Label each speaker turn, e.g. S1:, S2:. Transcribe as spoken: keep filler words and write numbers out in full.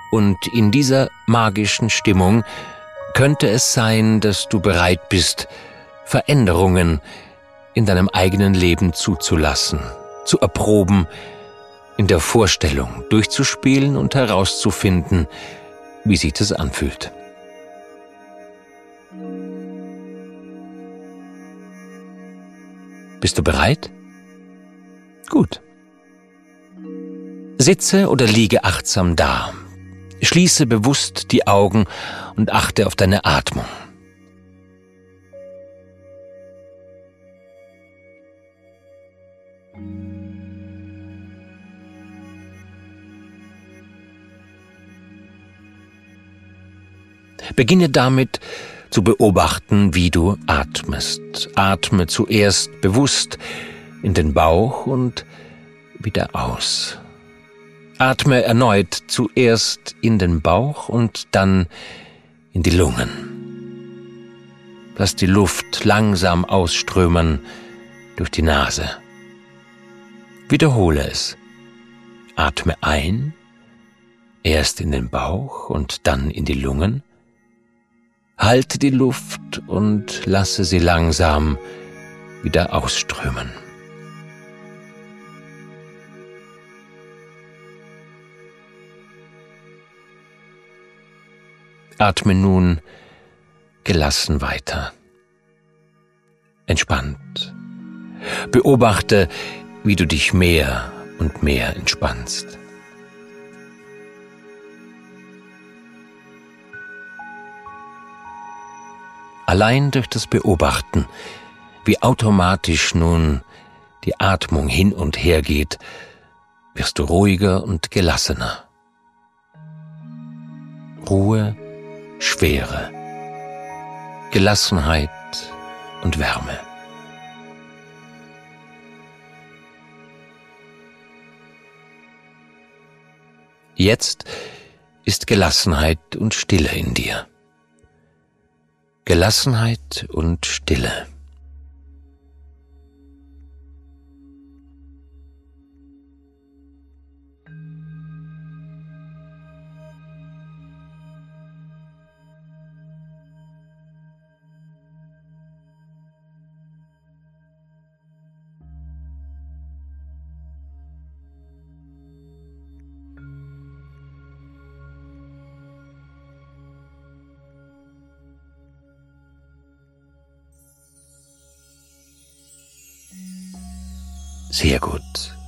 S1: Und in dieser magischen Stimmung könnte es sein, dass du bereit bist, Veränderungen in deinem eigenen Leben zuzulassen, zu erproben, in der Vorstellung durchzuspielen und herauszufinden, wie sich das anfühlt. Bist du bereit? Gut. Sitze oder liege achtsam da. Schließe bewusst die Augen und achte auf deine Atmung. Beginne damit zu beobachten, wie du atmest. Atme zuerst bewusst in den Bauch und wieder aus. Atme erneut zuerst in den Bauch und dann in die Lungen. Lass die Luft langsam ausströmen durch die Nase. Wiederhole es. Atme ein, erst in den Bauch und dann in die Lungen. Halte die Luft und lasse sie langsam wieder ausströmen. Atme nun gelassen weiter. Entspannt. Beobachte, wie du dich mehr und mehr entspannst. Allein durch das Beobachten, wie automatisch nun die Atmung hin und her geht, wirst du ruhiger und gelassener. Ruhe, Schwere, Gelassenheit und Wärme. Jetzt ist Gelassenheit und Stille in dir. Gelassenheit und Stille. Sehr gut.